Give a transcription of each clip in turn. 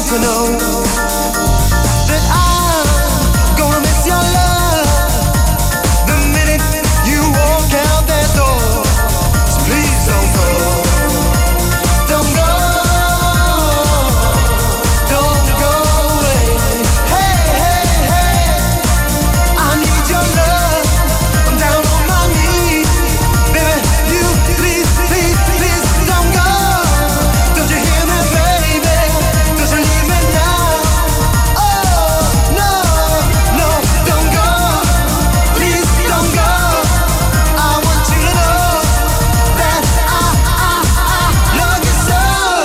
to know that I'm gonna miss your love the minute you walk out that door. So please don't go, don't go, don't go away. Hey, hey, hey, I need your love. I'm down on my knees, baby. You please, please, please don't go. Don't you hear me, baby? Don't you leave me now? Oh no, no, don't go. Please don't go. I want you to know that I love you so.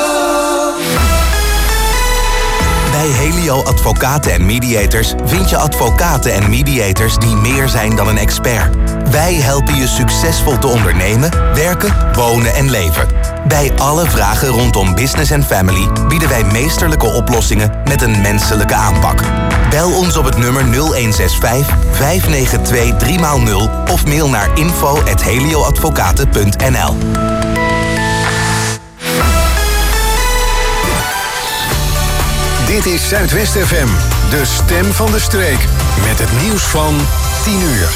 Bij Helio Advocaten en Mediators vind je advocaten en mediators die meer zijn dan een expert. Wij helpen je succesvol te ondernemen, werken, wonen en leven. Bij alle vragen rondom business en family bieden wij meesterlijke oplossingen met een menselijke aanpak. Bel ons op het nummer 0165 592 3x0 of mail naar info@helioadvocaten.nl. Dit is Zuidwest FM, de stem van de streek. Met het nieuws van 10 uur.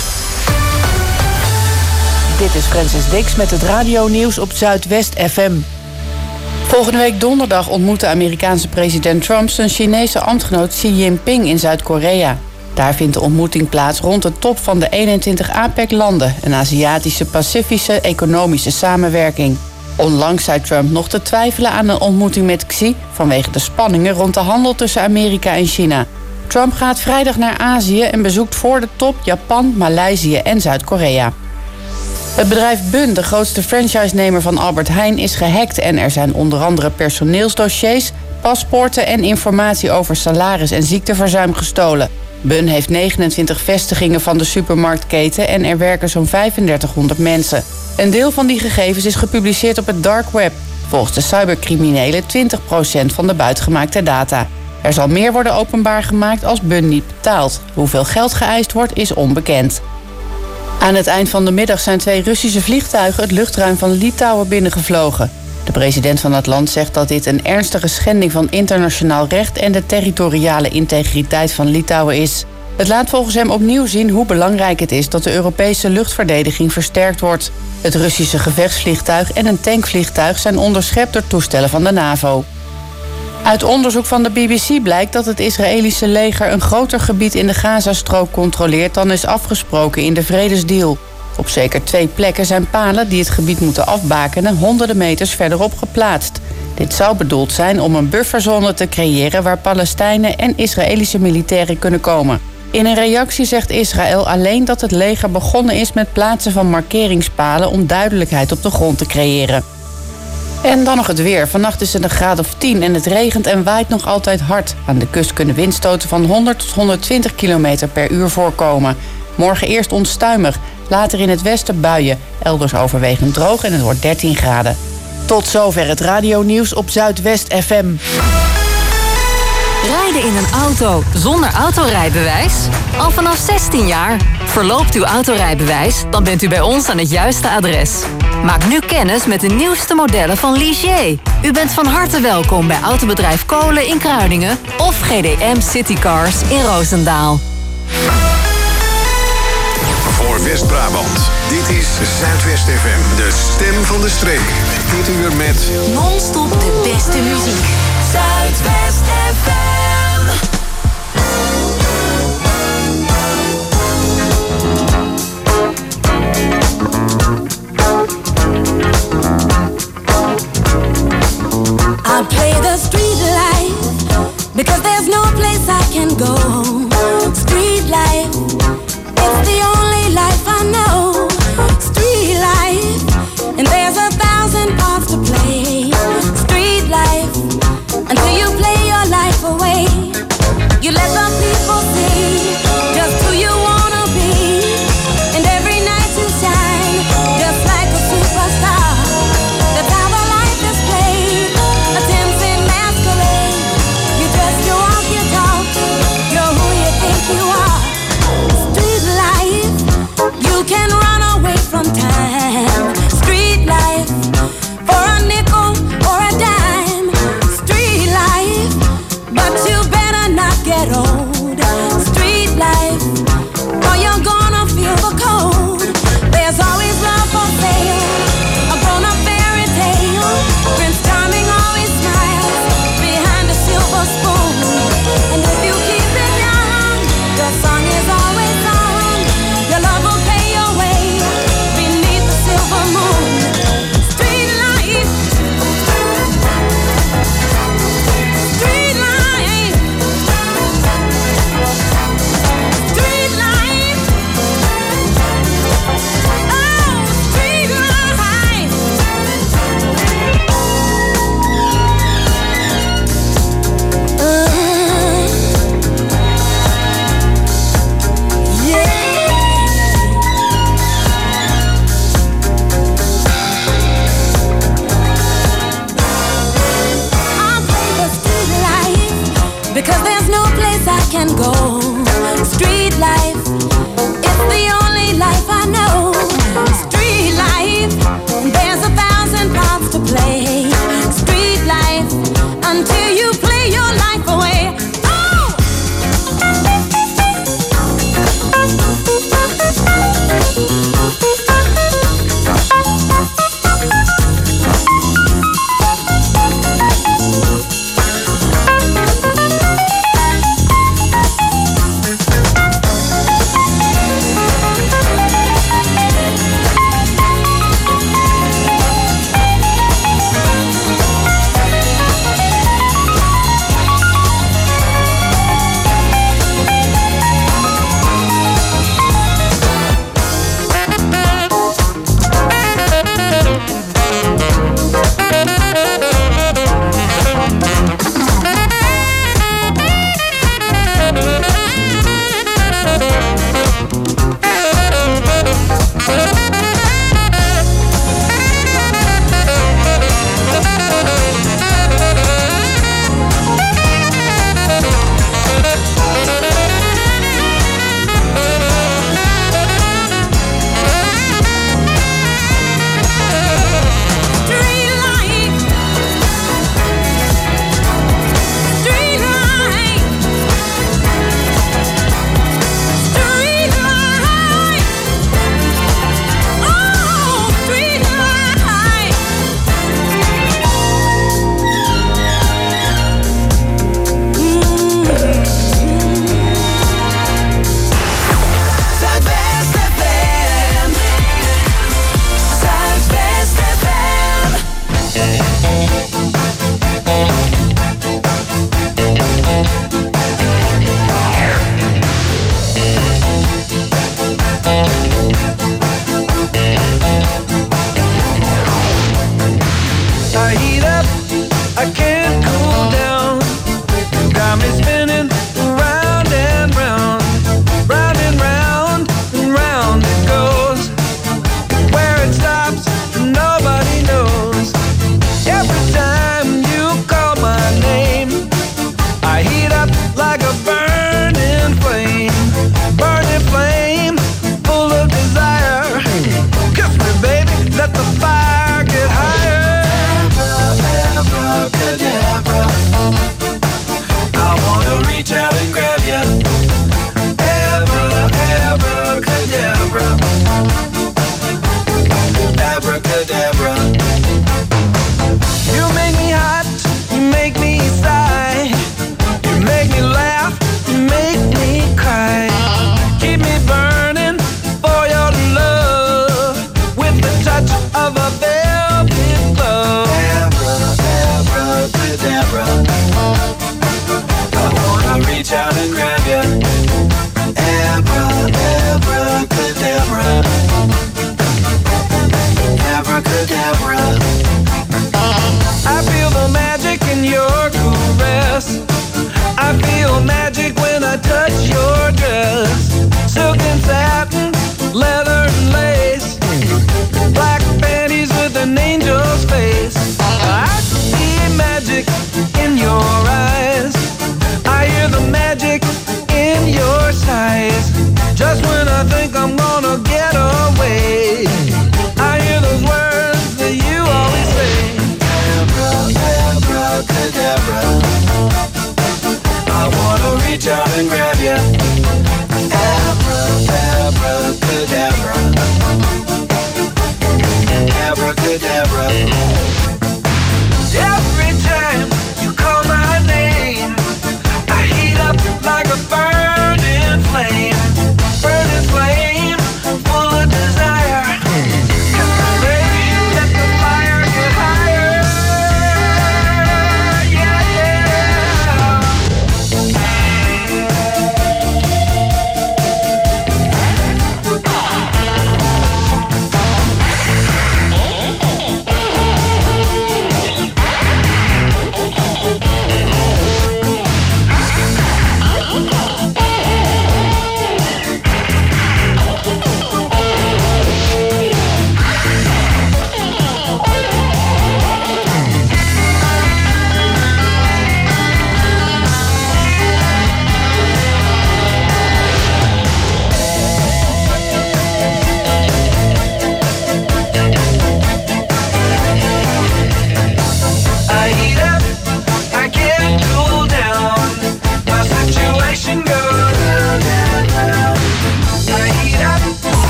Dit is Francis Dix met het radionieuws op Zuidwest FM. Volgende week donderdag ontmoet de Amerikaanse president Trump zijn Chinese ambtgenoot Xi Jinping in Zuid-Korea. Daar vindt de ontmoeting plaats rond de top van de 21 APEC-landen, een Aziatische Pacifische economische samenwerking. Onlangs zei Trump nog te twijfelen aan een ontmoeting met Xi vanwege de spanningen rond de handel tussen Amerika en China. Trump gaat vrijdag naar Azië en bezoekt voor de top Japan, Maleisië en Zuid-Korea. Het bedrijf Bun, de grootste franchise-nemer van Albert Heijn, is gehackt en er zijn onder andere personeelsdossiers, paspoorten en informatie over salaris en ziekteverzuim gestolen. Bun heeft 29 vestigingen van de supermarktketen en er werken zo'n 3500 mensen. Een deel van die gegevens is gepubliceerd op het dark web. Volgens de cybercriminelen 20% van de buitgemaakte data. Er zal meer worden openbaar gemaakt als Bun niet betaalt. Hoeveel geld geëist wordt is onbekend. Aan het eind van de middag zijn 2 Russische vliegtuigen het luchtruim van Litouwen binnengevlogen. De president van het land zegt dat dit een ernstige schending van internationaal recht en de territoriale integriteit van Litouwen is. Het laat volgens hem opnieuw zien hoe belangrijk het is dat de Europese luchtverdediging versterkt wordt. Het Russische gevechtsvliegtuig en een tankvliegtuig zijn onderschept door toestellen van de NAVO. Uit onderzoek van de BBC blijkt dat het Israëlische leger een groter gebied in de Gazastrook controleert dan is afgesproken in de vredesdeal. Op zeker 2 plekken zijn palen die het gebied moeten afbakenen honderden meters verderop geplaatst. Dit zou bedoeld zijn om een bufferzone te creëren waar Palestijnen en Israëlische militairen kunnen komen. In een reactie zegt Israël alleen dat het leger begonnen is met plaatsen van markeringspalen om duidelijkheid op de grond te creëren. En dan nog het weer. Vannacht is het een graad of 10 en het regent en waait nog altijd hard. Aan de kust kunnen windstoten van 100 tot 120 km per uur voorkomen. Morgen eerst onstuimig, later in het westen buien. Elders overwegend droog en het wordt 13 graden. Tot zover het radionieuws op Zuidwest FM. Rijden in een auto zonder autorijbewijs? Al vanaf 16 jaar. Verloopt uw autorijbewijs, dan bent u bij ons aan het juiste adres. Maak nu kennis met de nieuwste modellen van Ligier. U bent van harte welkom bij autobedrijf Kolen in Kruiningen of GDM Citycars in Roosendaal. Voor West-Brabant, dit is Zuidwest FM, de stem van de streek. Dit uur met Non-stop de beste muziek. Zuidwest FM. I play the street life because there's no place I can go. Street life, it's the only life I know. Street life, and there's 1,000 parts to play. Street life, until you play your life away. You let the people see just who you wanna be, and every night you shine just like a superstar. That's how the life is played. Attempts in masquerade. You dress, you walk, you talk. You're who you Street life, it's the only life I know. Street life, there's 1,000 parts to play. Street life, until you play your life away. Oh!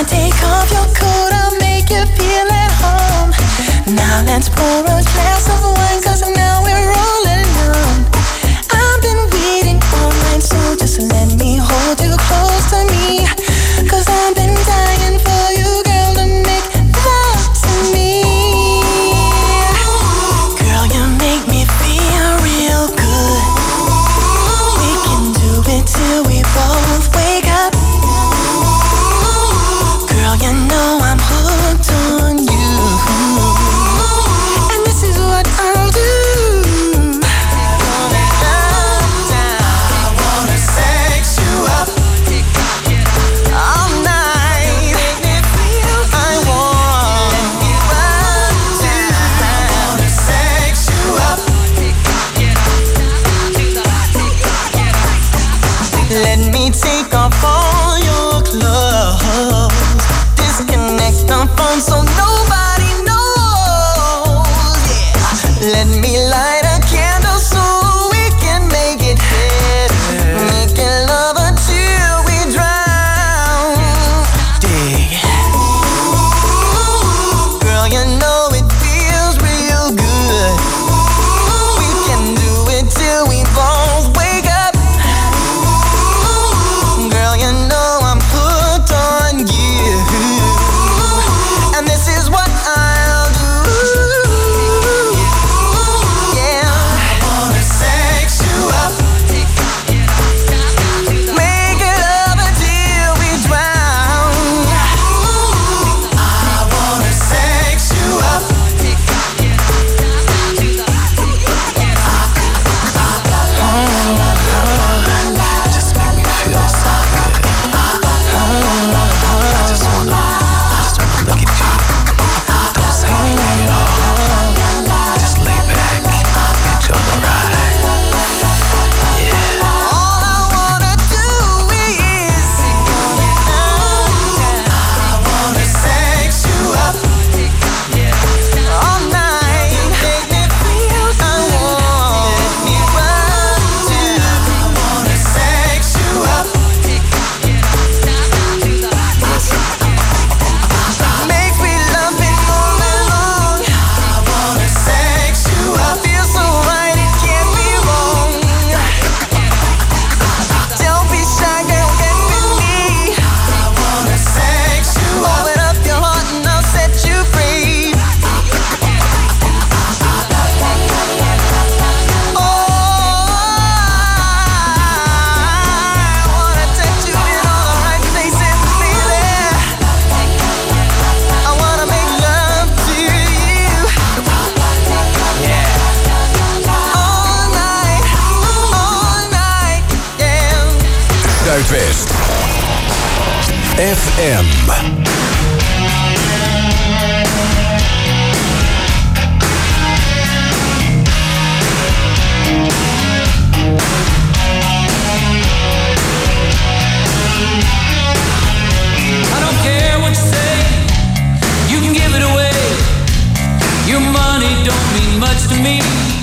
Take off your coat, I'll make you feel at home. Now let's pour a glass of wine, 'cause now we're all alone. I've been waiting all night, so just let me hold you close to me. 'Cause I've been dying for you, girl, to make love to me. Girl, you make me feel real good. We can do it till we both wake up. Girl, you know I'm hooked on you. And this is what I'll do. I wanna sex you up all night. I want to sex you up. Let me take off all your clothes. Disconnect the phone so nobody knows. Yeah. Let me light a candle so we can make it better. Making love until we drown. Dig. Girl, you know it feels real good. We can do it till we both wake up. Girl, you know I'm hooked on you. And this is what I'll do. Yeah. I wanna sex you up. Make it love until we drown. I wanna sex you up. Just make me feel so good. I just wanna look at you. Don't say anything at all. Just lay back, enjoy the ride. Yeah. All I wanna do is I wanna sex you up all night. Make me feel I want me run to. I wanna sex you up. Makes me love it all along. I wanna sex you up. Feel so right, it can't be wrong. Don't be shy, girl, get with me. I wanna sex you up. Open up your heart and I'll set you free. Oh, I wanna touch you in all the right places, baby. I wanna make love to you. Yeah. All night, yeah. Zuidwest FM. I don't care what you say, you can give it away. Your money don't mean much to me.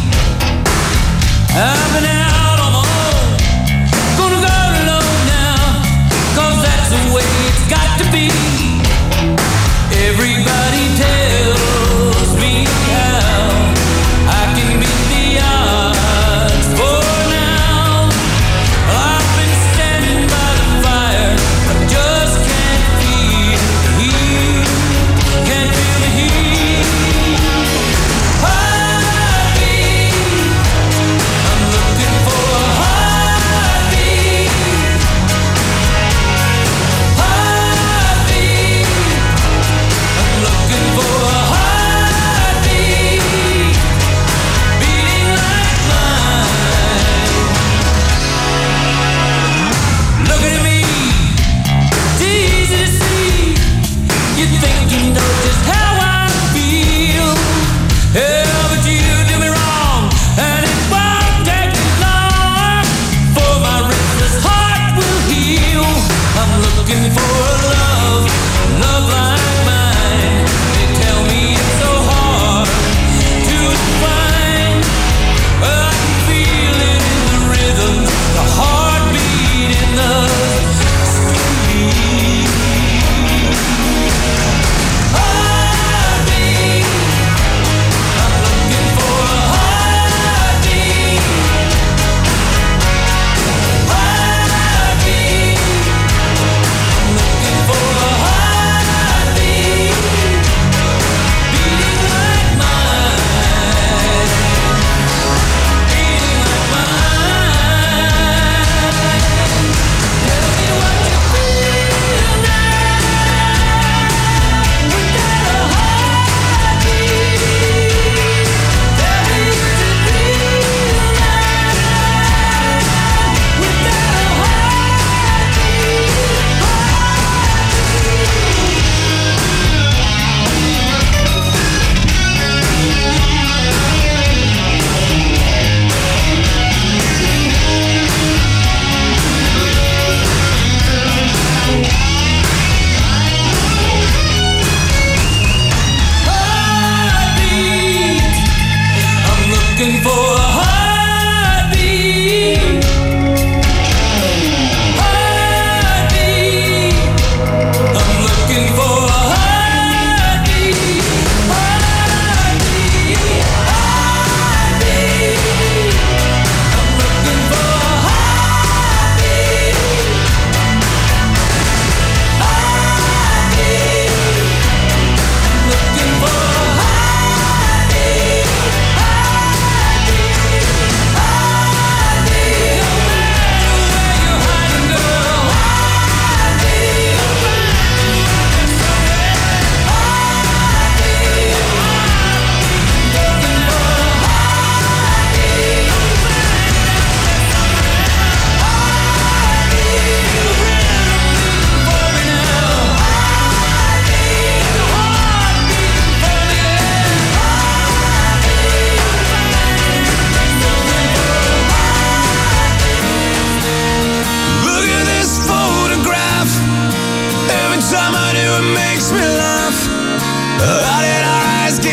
I've been out on my own, gonna go it alone now, 'cause that's the way it's got to be. Everybody tells me how I can beat the odds for now. I've been standing by the fire, I just can't feel the heat. Can't feel the heat. Heartbeat, I'm looking for a heartbeat. Heartbeat.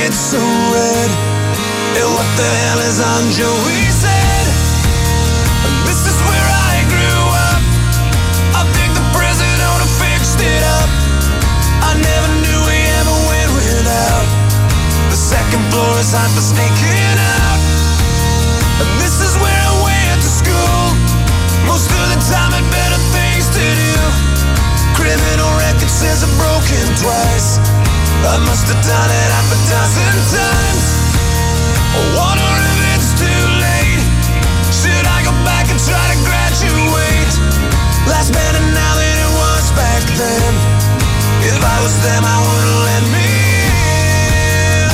it's so red. And what the hell is on Joey's head? This is where I grew up. I think the president have fixed it up. I never knew we ever went without. The second floor is hot for sneaking out. And this is where I went to school. Most of the time had better things to do. Criminal record says I'm broken twice. I must have done it half a dozen times. I wonder if it's too late. Should I go back and try to graduate? Life's better now than it was back then. If I was them, I wouldn't let me in.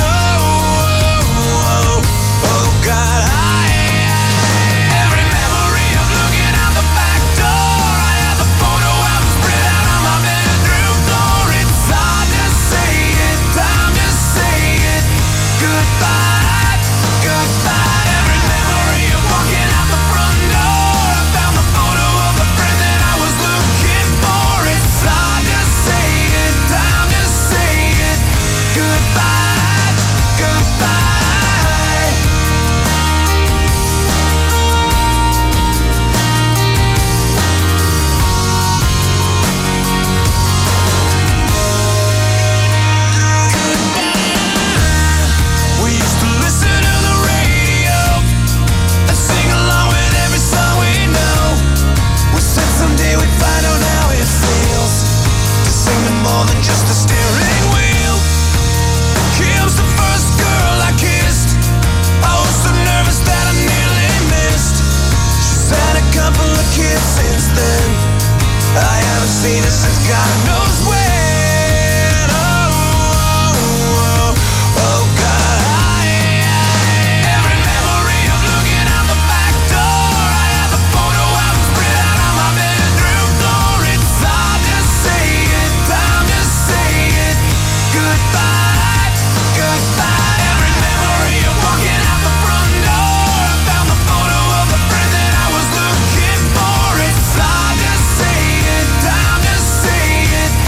Oh God, every memory of looking out the back door. I have the photo album spread out on my bedroom floor. It's hard to say it, time to say it. Goodbye, goodbye. Every memory of walking out the front door. I found the photo of the friend that I was looking for. It's hard to say it, time to say it. Goodbye, goodbye. We used to listen to the radio and sing along with every song we know. We said someday we'd find out how it feels to sing to more than just a steering wheel. Kim's the first girl I kissed. I was so nervous that I nearly missed. She's had a couple of kids since then. I haven't seen her since God knows when. Oh God, every memory of looking out the back door. I have the photo album spread out on my bedroom floor. It's hard to say it, time to say it. Goodbye, goodbye. Every memory of walking out the front door. I found the photo of the friend that I was looking for. It's hard to say it, time to say it.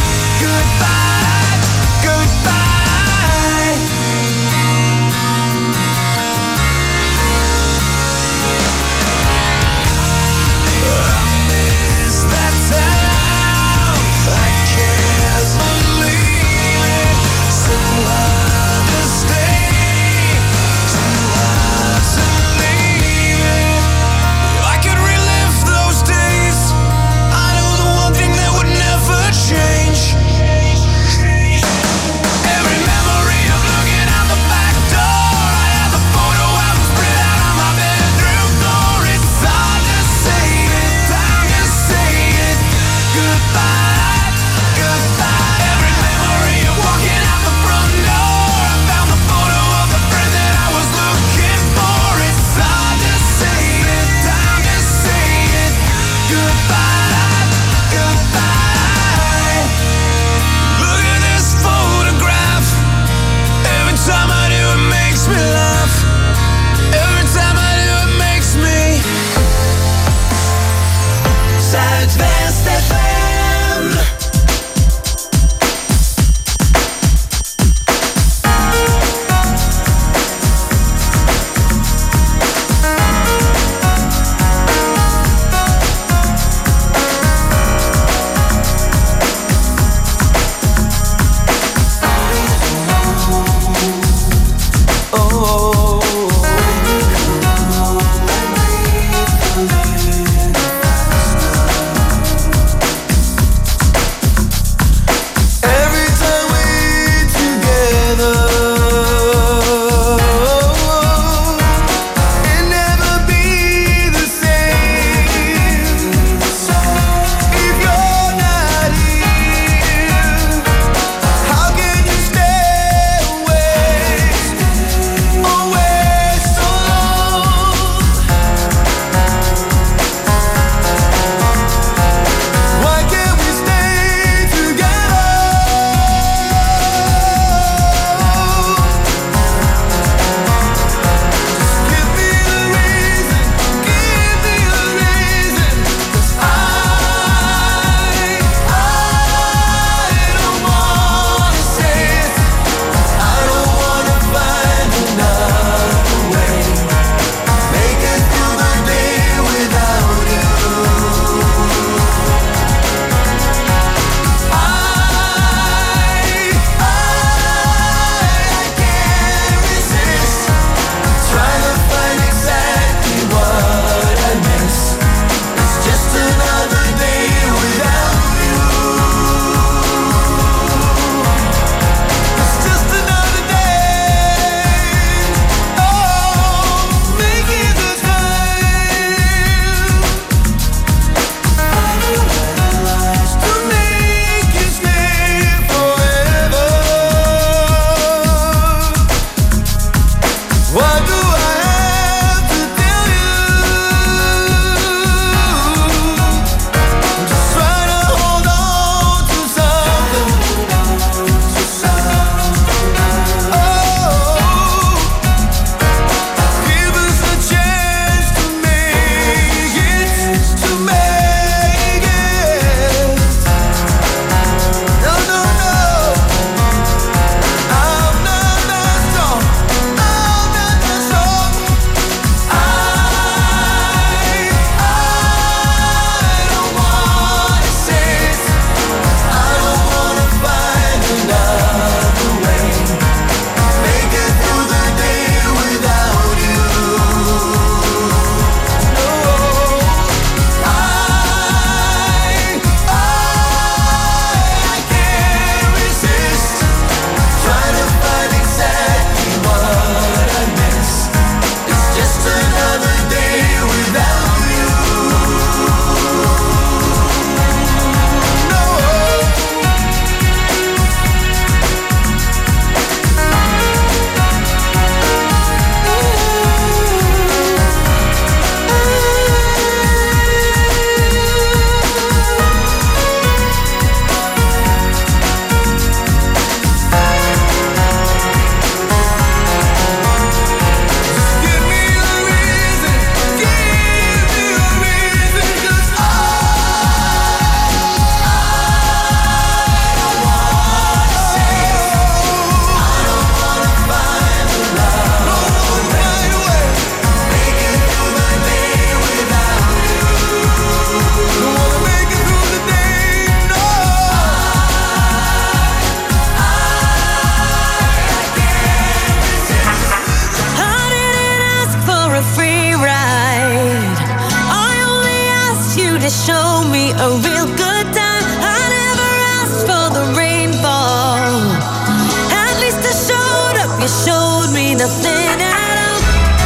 You showed me nothing at all.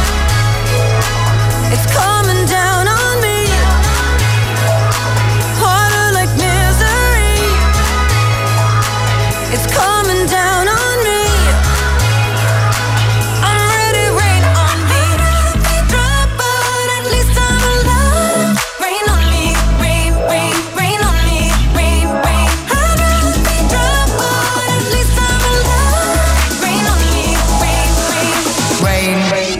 It's coming down on me. Harder like misery. It's coming down on me. I'm ready, rain on me. Drop, but at least I'm alive. Rain on me, rain, rain, rain on me, rain, rain. I'd rather be drop, but at least I'm alive. Rain on me, rain, rain. Rain on me.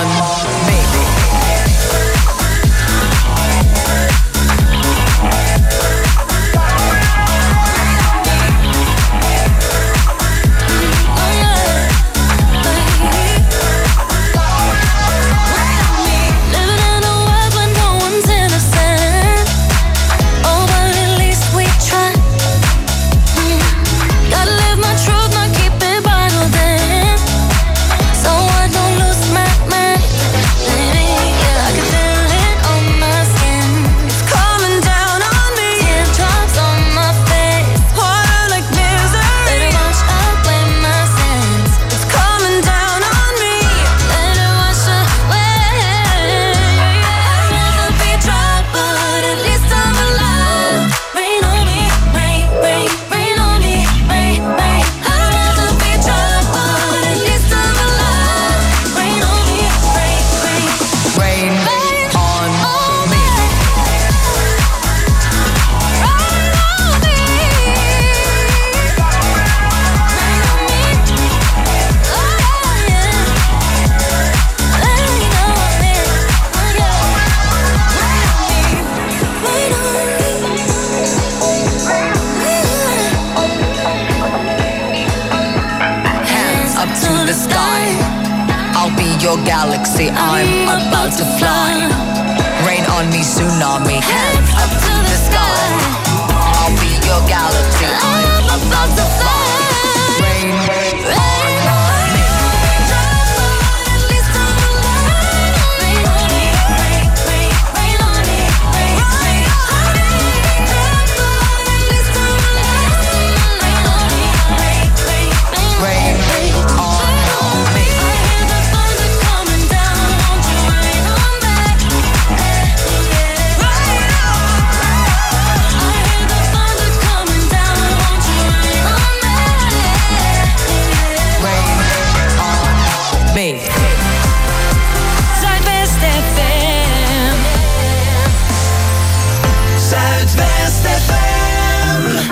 Living in a world where no one's innocent. Oh, but at least we try. Gotta live my truth, not keep it bottled in. So I don't lose my mind. Yeah, I can feel it on my skin. It's coming down on me. Teardrops on my face. Harder like misery. Let it wash away my sins. It's coming down on me. Let it wash away. I'd rather be dry, but at least I'm alive. Rain on me, rain, rain, rain on me, rain, rain. I'd rather be dry, but at least I'm alive. Rain on me, rain, rain. Rain on me. Hands up to the sky. I'll be your galaxy. I'm about to fly. Rain on me, tsunami. Hands up to the sky. I'll be your galaxy. I'm about to fly. Rain on me. Zuidwest FM. Zuidwest FM.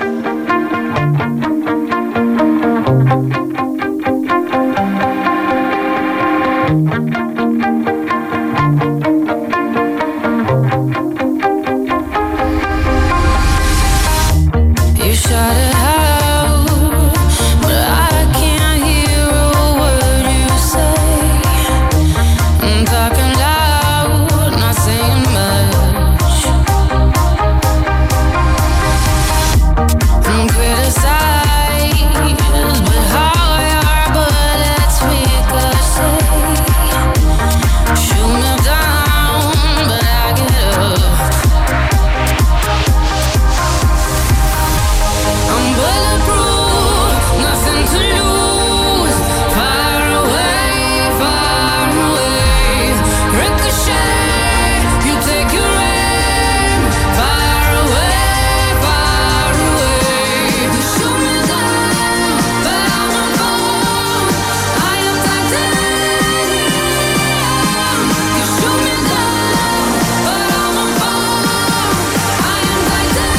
You shout it out, but I can't hear a word you say. I'm talking loud, not saying much. I'm criticized, but how our bullets ricochet. Shoot me down, but I get up. I'm bulletproof, nothing to lose. Far away, far away. Ricochet, you take your aim. Far away, far away. You shoot me down, but I won't fall. I am titanium. You shoot me down, but I won't fall. I am titanium.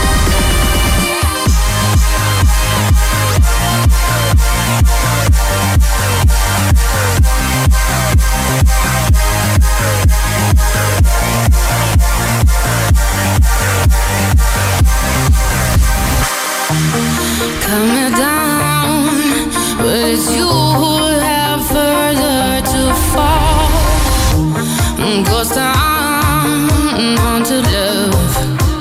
Cut me down, but it's you who have further to fall. Ghost town, haunted love.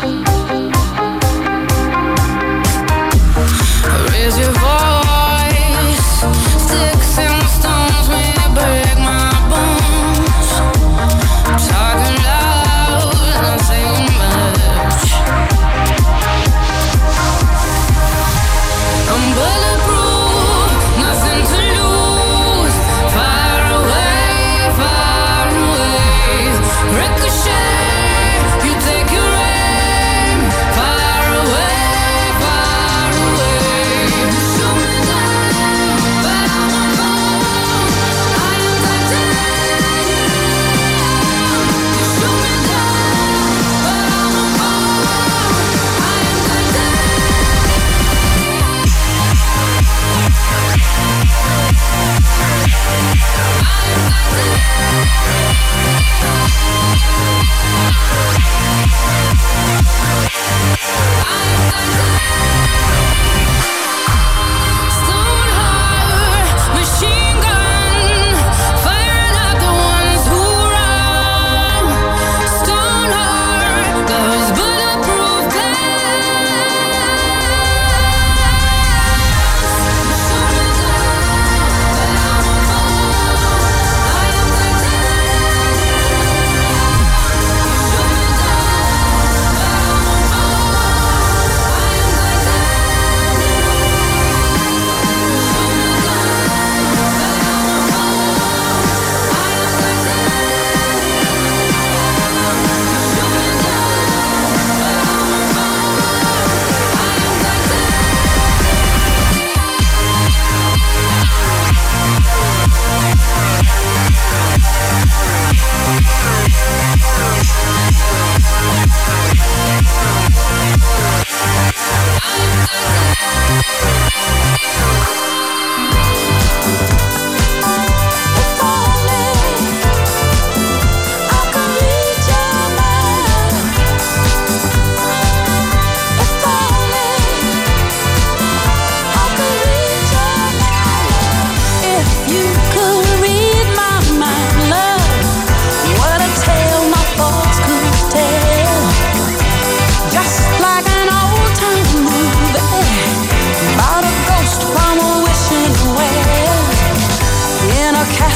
Raise your voice, sticks and stones may break my bones. Talking loud, not saying much. I'm bulletproof, nothing to lose.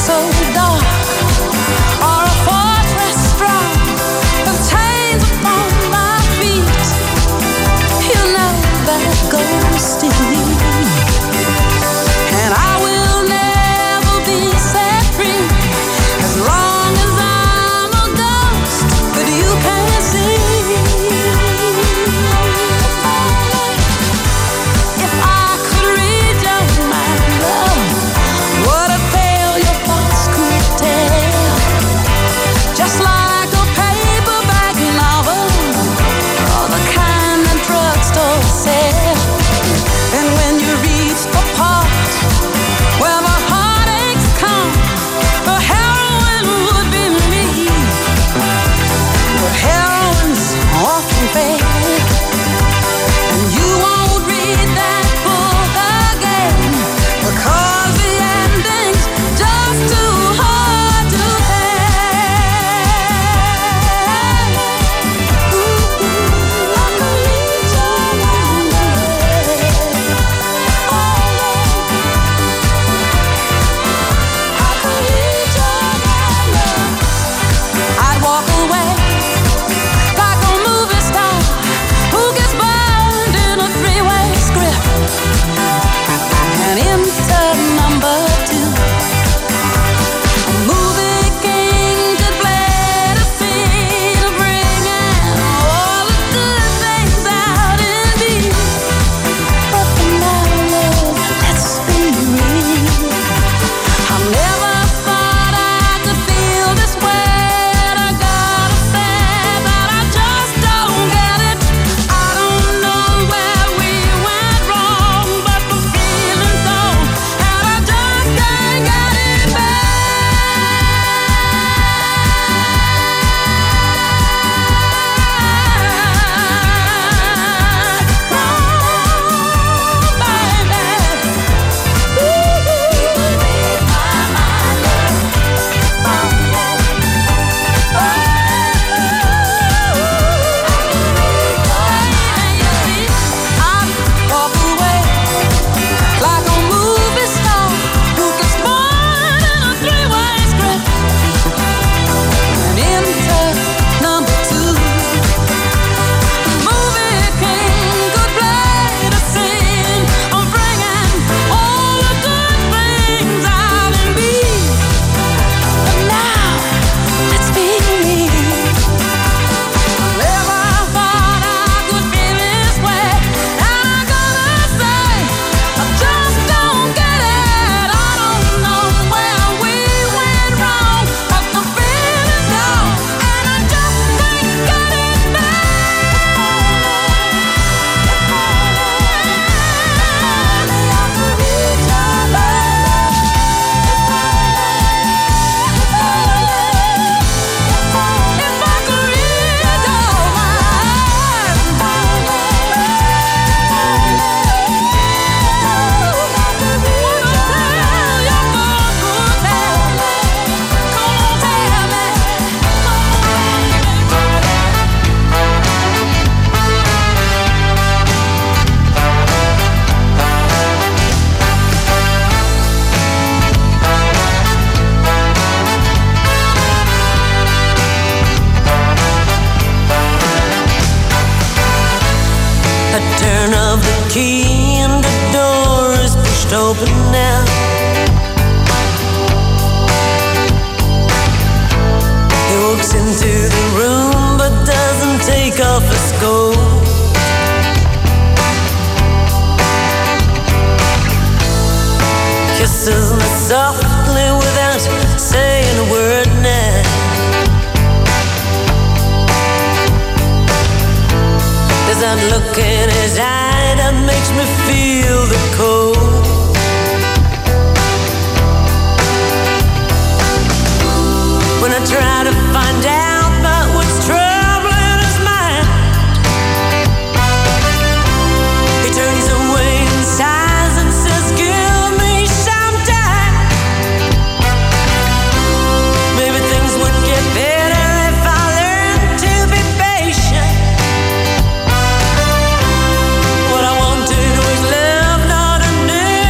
so dark, or a fortress strong with chains upon my feet. You know that goes still me, and I will never be set free as long as I'm a ghost that you can't see. If I could read your mind, love, what a tale your thoughts could tell. Just like a paperback novel, or the kind that drugstores sell. And when you reach the part where the heartaches come, the heroine would be me. But heroines often fail, and you won't read that book again, because the ending's just too hard to tell. Ooh, I could read your mind. I could read your mind. I'd walk away like a movie star who gets burned in a three-way script and into number two. A movie king could play the scene of bringing all the good things out in me. But for now, love, let's be real. I never thought I could feel this way, and I gotta say that I just don't get it. I don't know where we went wrong, but the feeling's gone, and I just can't get it back. I'd walk away like a movie star who gets born in a three-way script and into number two. The movie king could play the scene of bringing all the good things out in me. But now, let's be real. Never thought I could feel this way, and I gotta say, I just don't get it. I don't know where we went wrong, but the feeling's gone, and I just can't get it back. I could read your mind. If I could read your A turn of the key and the door is pushed open now. He walks into the room but doesn't take off his coat. Kisses me softly without saying a word now. There's that look in his eye that makes me feel the cold. When I try to find out about what's troubling his mind, he turns away and sighs and says, "Give me some time. Maybe things would get better if I learned to be patient. What I want to do is love, not a new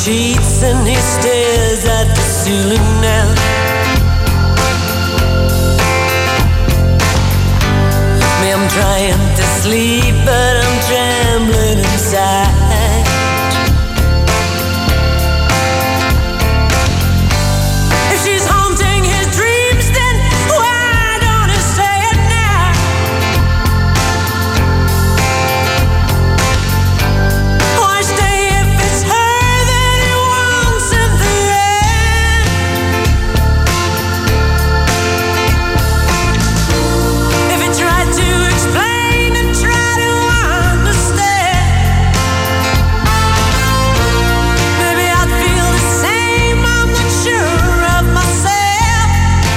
sheets and he stares at the ceiling now. Me, I'm trying to sleep, but I'm trembling inside. If she's haunting his dreams, then why don't he say it now? Why stay if it's her that he wants in the end? If he tried to explain and try to understand, maybe I'd feel the same. I'm not sure of myself.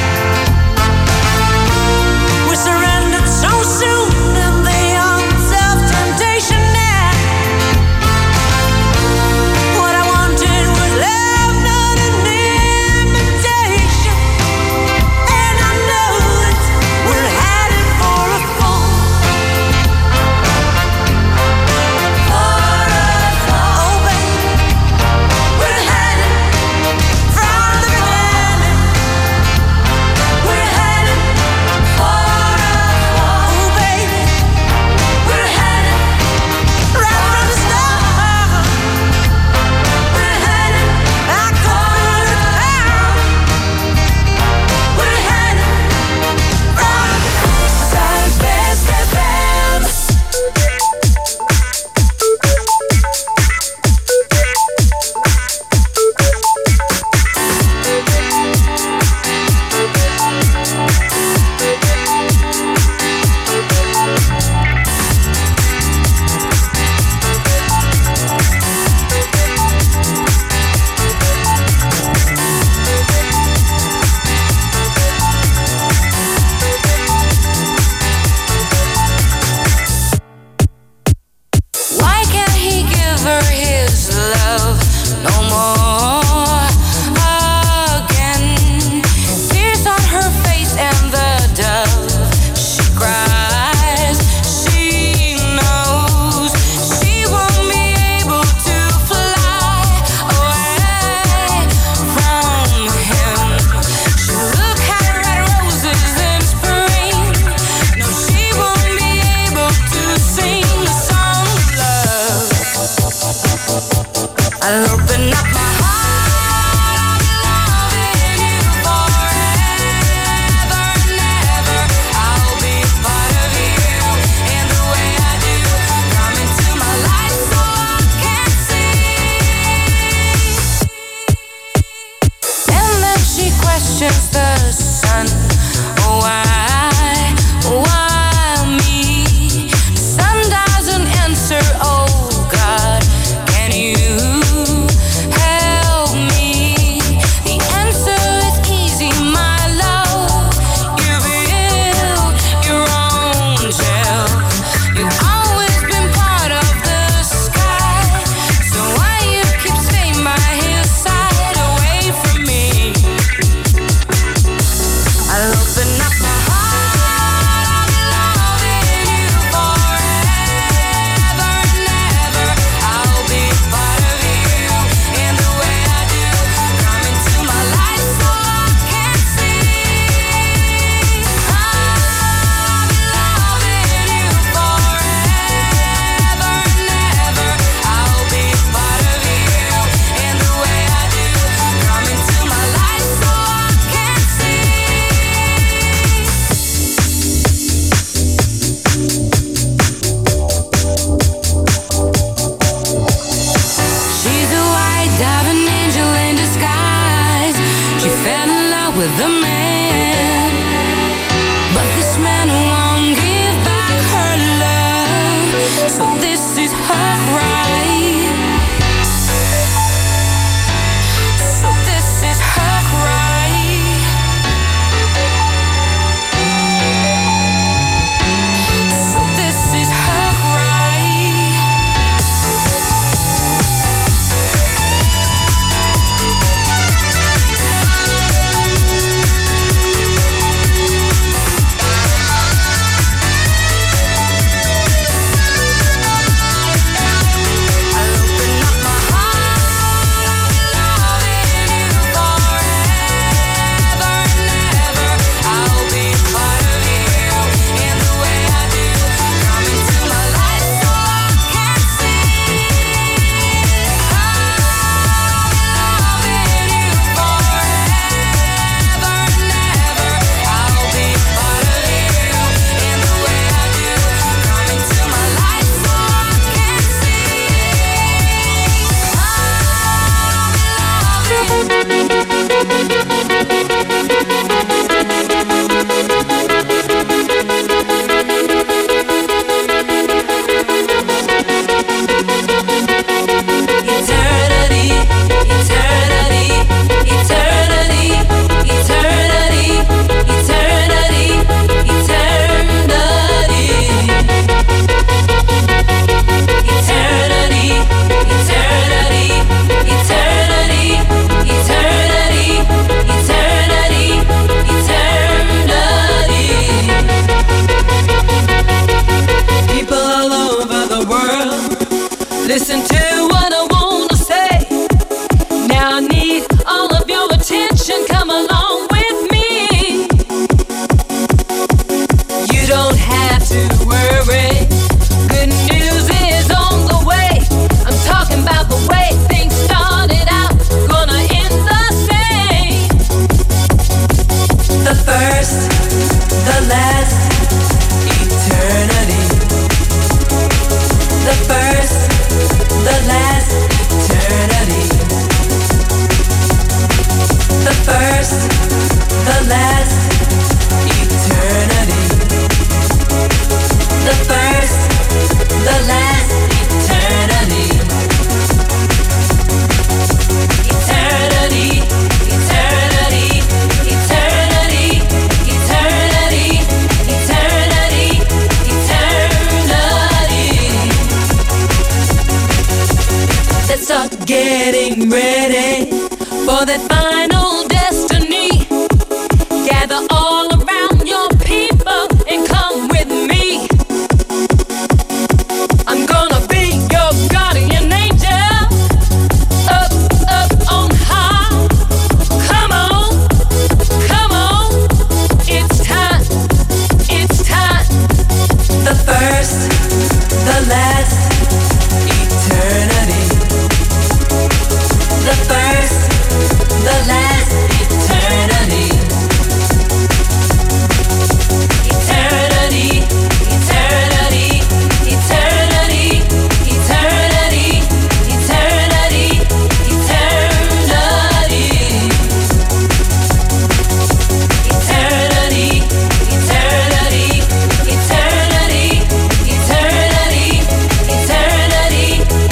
We surrendered so soon in the arms of temptation now. What I wanted was love, not an imitation. And I know that we're headed for a fall. Oh, baby, we're headed from the beginning. We're headed for a fall. Oh, baby, we're headed right from the start. We're headed back over the town. We're headed from Southwest FM. Why can't he give her his love no more again? Tears on her face and the dove she cries. She knows she won't be able to fly away from him. She look at red roses in spring. No, she won't be able to sing the song of love. I'll open up my heart. I'll be loving you forever and ever. I'll be a part of you in the way I do. Come into my life so I can see. And then she questions the sun. Why me? The sun doesn't answer. Oh God, can you help me? The answer is easy, my love. You build your own shell. You've always been part of the sky. So why you keep staying by his side away from me? I'll open up my heart. I'll be loving you forever and ever. I'll be a part of you in the way I do. Come into my life so I can see. I'll be loving you forever and ever. I'll be a part of you in the way I do. Come into my life so I can see. first, the last, eternity. The first, the last, eternity. The first, the last, eternity. The first, the last, eternity. Eternity, eternity, eternity, eternity, eternity, eternity. Let's start getting ready for that final destiny. Gather all around your people and come with me. I'm gonna be your guardian angel. Up, up on high. Come on, come on. It's time, it's time. The first, the last, eternity. The first, the last, eternity. Eternity, eternity, eternity, eternity, eternity, eternity. Eternity, eternity, eternity, eternity, eternity,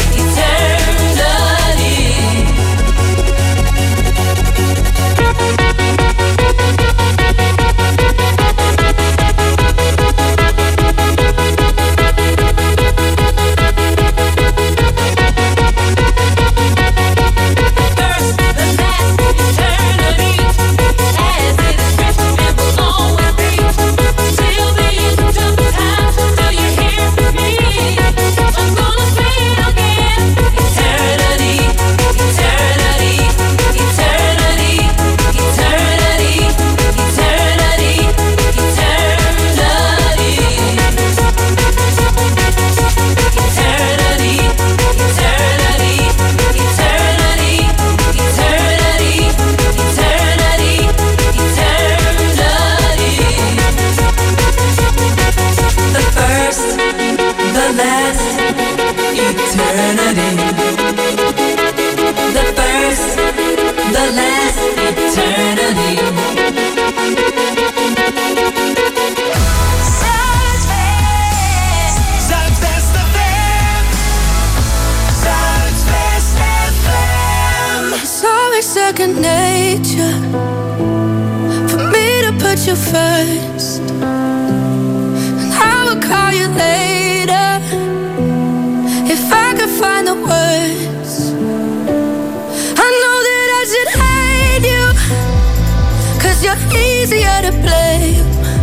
second nature for me to put you first. And I will call you later if I could find the words. I know that I should hate you, 'cause you're easier to blame.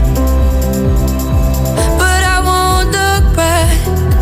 But I won't look back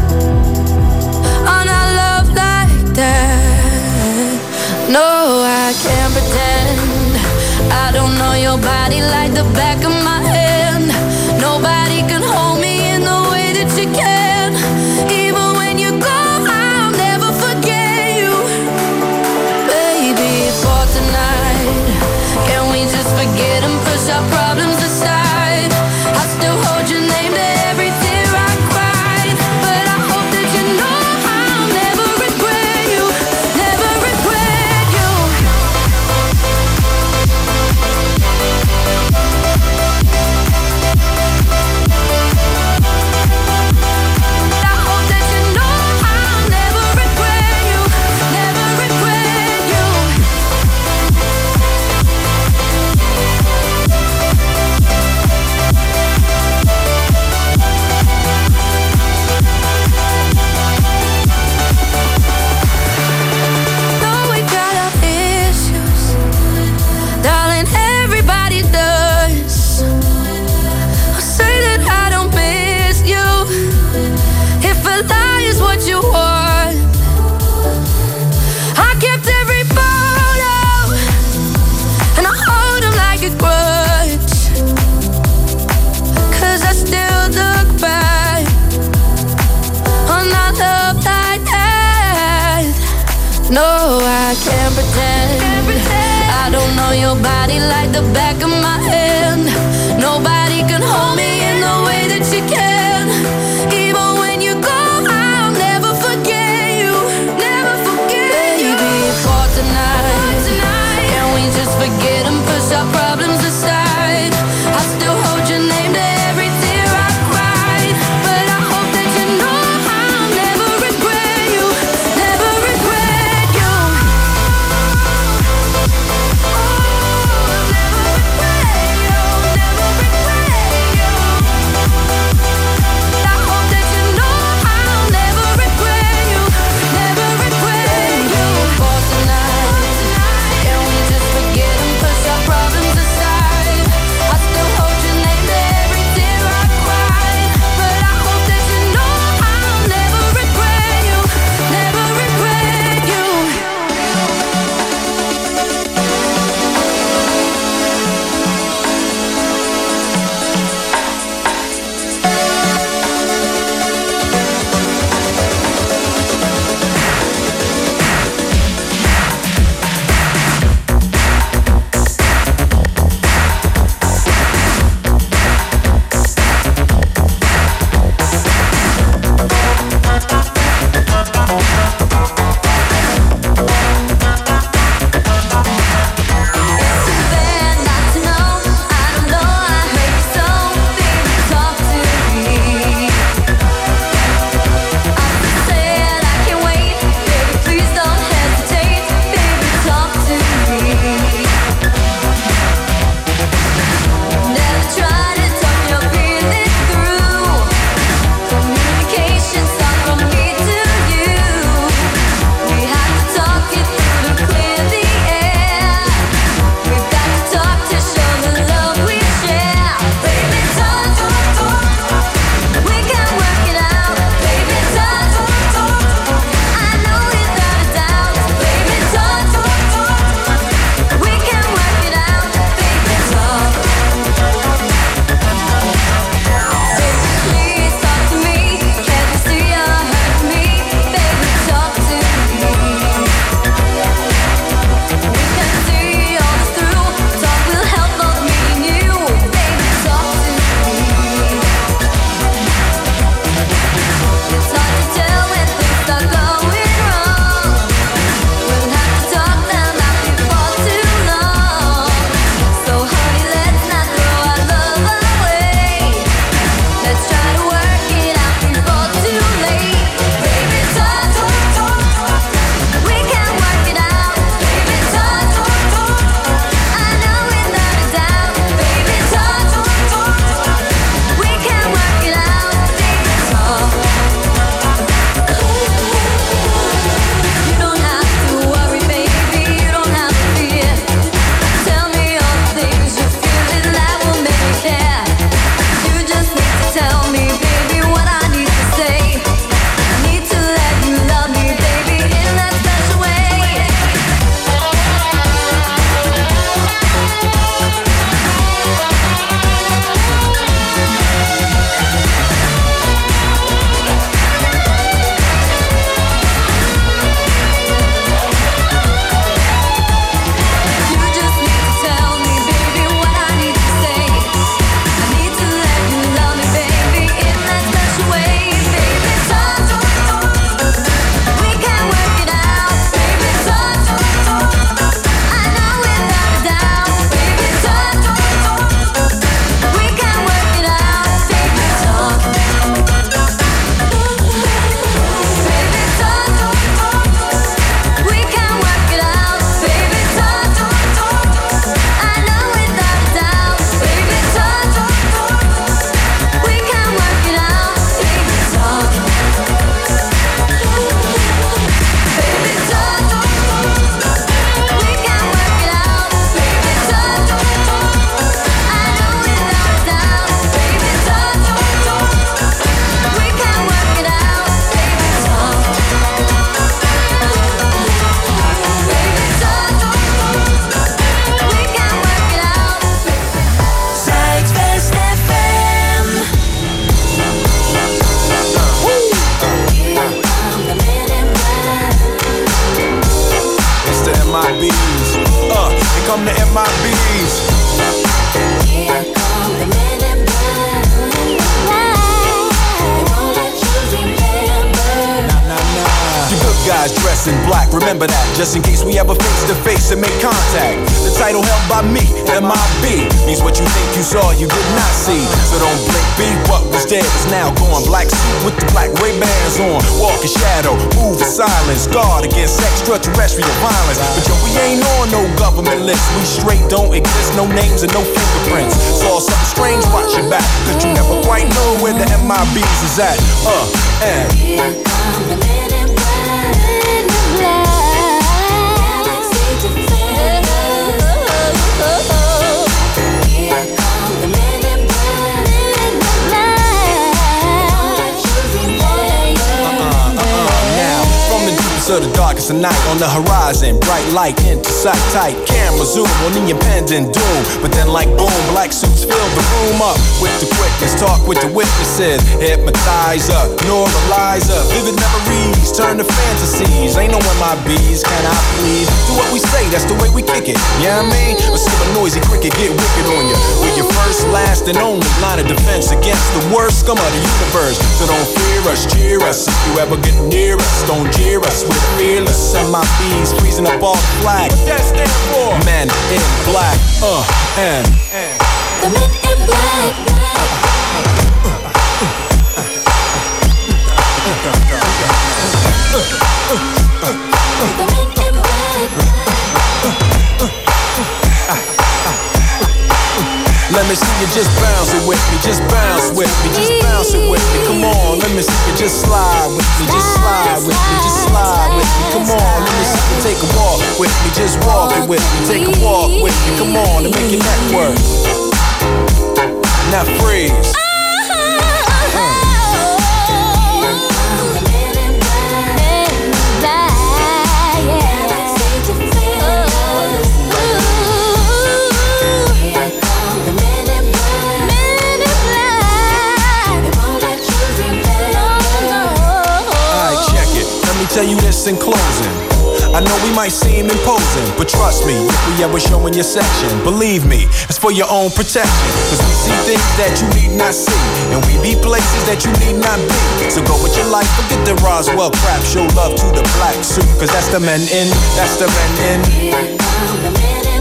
on our love like that. No, I can't pretend I don't know your body like the back of my hand. Nobody can hold me in the way that you can. Even when you go, I'll never forget you. Baby, for tonight, can we just forget and push our problems aside? I still hold your name to every tear I cried. But I hope that you know I'll never regret you. Never regret you. I hope that you know I'll never regret you. Never regret you. Though we got our issues, darling, everybody does. I'll say that I don't miss you. If a lie is what you want, I kept every photo and I hold them like a grudge. 'Cause I still look back on our love like that. No, I can't pretend I don't know your body like the back of my hand. in black, remember that, just in case we ever face to face and make contact. The title held by me, MIB, means what you think you saw, you did not see. So don't blink, be what was dead is now gone. Black suit with the black Ray-Bans on, walk in shadow, move in silence, guard against extraterrestrial violence. But yo, we ain't on no government list, we straight don't exist, no names and no fingerprints. Saw something strange, watch your back, cause you never quite know where the MIBs is at. And here come the men in black. Galaxy defender. Here come the men in now, from the deepest of the darkest of night, on the horizon, bright light into sight tight. Camera zoom on the impending doom, but then like boom, black suits fill the room up with the quickness. Talk with the witnesses, hypnotizer, neuralizer, vivid memories turn to fantasies. Ain't no MIBs, can I please? Do what we say, that's the way we kick it. Yeah, I mean, let's see a noisy cricket get wicked on you. We're your first, last, and only line of defense against the worst scum of the universe. So don't fear us, cheer us. If you ever get near us, don't jeer us. We're fearless. MIBs freezing up all the flag. What that stand for? Men in black. And the men in black. let me see you just bounce it with me, just bounce with me, just bounce it with me. Come on, let me see you just slide with me, just slide with me, just slide with me. Come on, let me see you take a walk with me, just walk it with me, take a walk with me. Come on, and make your neck work. Now freeze. Tell you this in closing, I know we might seem imposing, but trust me, if we ever show in your section, believe me, it's for your own protection. Cause we see things that you need not see, and we be places that you need not be. So go with your life, forget the Roswell crap, show love to the black suit, cause that's the men in, that's the men in. Here come the men in.